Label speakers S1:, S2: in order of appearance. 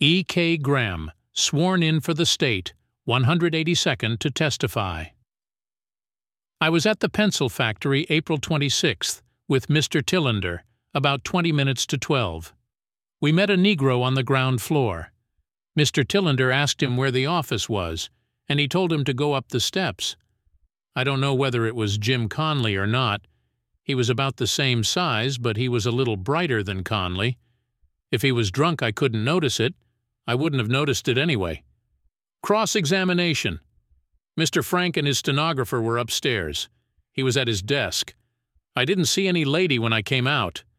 S1: E. K. Graham, sworn in for the state, 182nd to testify. I was at the pencil factory April 26th with Mr. Tillander, about 20 minutes to 12. We met a Negro on the ground floor. Mr. Tillander asked him where the office was, and he told him to go up the steps. I don't know whether it was Jim Conley or not. He was about the same size, but he was a little brighter than Conley. If he was drunk, I couldn't notice it. I wouldn't have noticed it anyway. Cross-examination. Mr. Frank and his stenographer were upstairs. He was at his desk. I didn't see any lady when I came out.